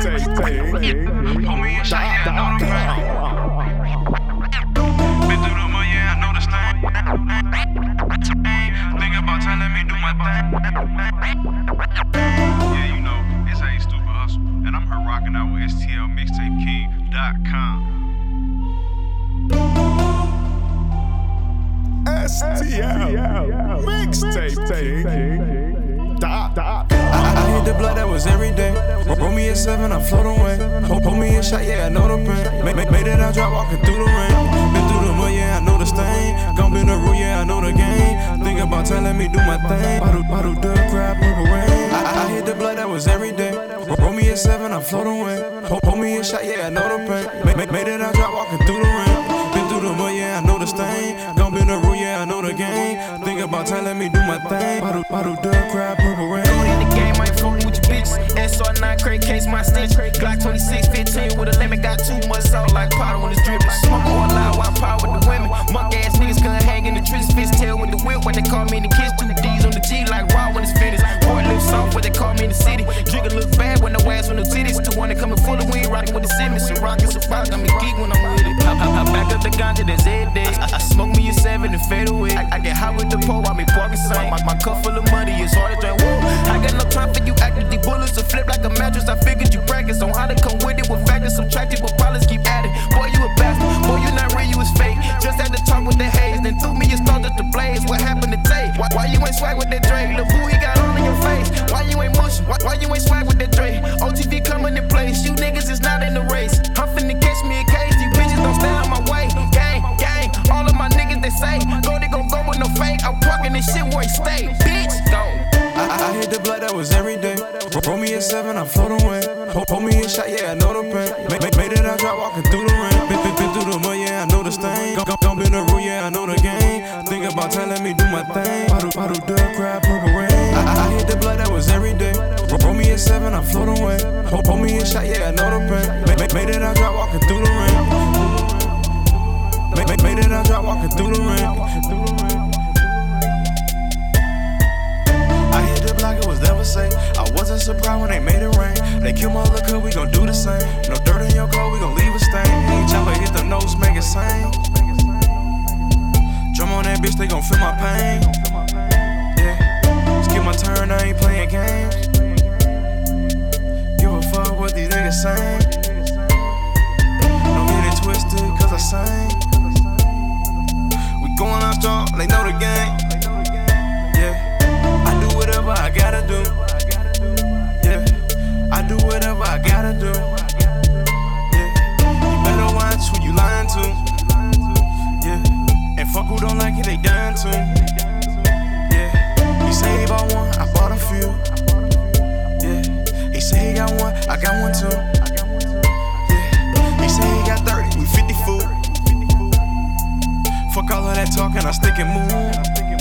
Hold me in shot, yeah, I know the pain. Been through the mud, yeah, I know the stain. Think about time, let me do my thing. Yeah, you know, it's A Stupid Hustle. And I'm here rocking out with STLMixtapeKing.com. STL Mixtape King. I hit the blood, that was every day. Roll me a 7, I float away. Hold me a shot, yeah, I know the pain. Made it out, drop walking through the rain. Been through the mud, yeah, I know the stain. Gon' been the rule, yeah, I know the game. Think about time, let me do my thing. Bottle dub, crab, purple rain. I hit the blood, that was every day. Roll me a 7, I float away. Hold me a shot, yeah, I know the pain. Made it out, drop walking through the rain. Been through the mud, yeah, I know the stain. Gon' been the rule, yeah, I know the game. Think about time, let me do my thing. Bottle dub, crab, purple rain. In the game, I ain't fooling with your bitch. SR9 crate case, my stitch. Glock 26, 15 with a limit. Got too much salt like powder when it's dripping. Smoke all loud, while power with the women. Muck ass niggas couldn't hang in the trees. Fish tail with the whip when they call me in the kiss. 2 D's on the G like raw when it's finished. Boy lips soft when they call me in the city. Drink look bad when no ass when no titties. 200 coming full of weed, rocking with the Simmons. So rockin' so far, got me geek when I'm with it. I back up the ganja, that's every day. I smoke me a 7 and fade away. I get high with the pole while me parking sign. My cup full of money, it's hard to drink. Woo. I got no time for you acting these bullets to flip like a mattress. I figured you practice on how to come with it with factors subtracted, but problems keep adding. Boy, you a bastard. Boy, you not real, you was fake. Just had to talk with the haze, then took me and started to blaze. What happened to Tay? Why you ain't swag with that Drake? Look who he got on in your face. Why you ain't mush? Why you ain't swag with that Drake? OTV coming in place. You niggas is not in the race. I'm finna catch me a case. These bitches don't stay on my way. Gang, all of my niggas they say they gon' go with no fake. I'm parking this shit where he stay. Bitch, go. I hit the blood, that was every day. Roll me a 7, I float away. Hold me a shot, yeah, I know the pain. Made it out, drop walking through the rain. Been through the mud, yeah, I know the stain. Gon' been the rule, yeah, I know the game. Think about time, let me do my thing. Bottle dub, crab, purple rain. I hit the blood, that was every day. Roll me a 7, I float away. Hold me a shot, yeah, I know the pain. Made it out, drop walking through the rain. Made it out, drop walking through the rain. I hit the block, it was never safe. I wasn't surprised when they made it rain. They kill my look up, we gon' do the same. No dirt in your car, we gon' leave a stain. Any chopper hit the nose, make it sing. Drum on that bitch, they gon' feel my pain. Yeah, skip my turn, I ain't playing games. Give a fuck what these niggas saying. Don't get it twisted, cause I sing. We going out strong, they know the game. Whatever I gotta do, yeah. I do whatever I gotta do, yeah. You better watch who you lying to, yeah. And fuck who don't like it, they dying to, yeah. He say he bought one, I bought a few, yeah. He say he got one, I got one too, yeah. He say he got 30, we 50 food. Fuck all of that talking, I stick and move.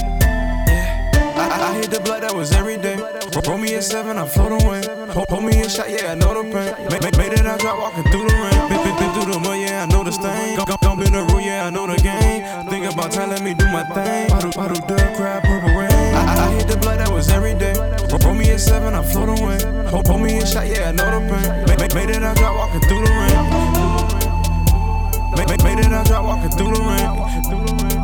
I hit the blood, that was every day. Roll me a 7, I float away. Hold me a shot, yeah, I know the pain. Made it out, drop walking through the rain. Been through the mud, yeah, I know the stain. Gon' been the rule, yeah, I know the game. Think about time, let me do my thing. Bottle dub, crab, purple rain. I hit the blood, that was every day. Roll me a 7, I float away. Hold me a shot, yeah, I know the pain. Made it out, drop walking through the rain. Made it out, drop walking through the rain.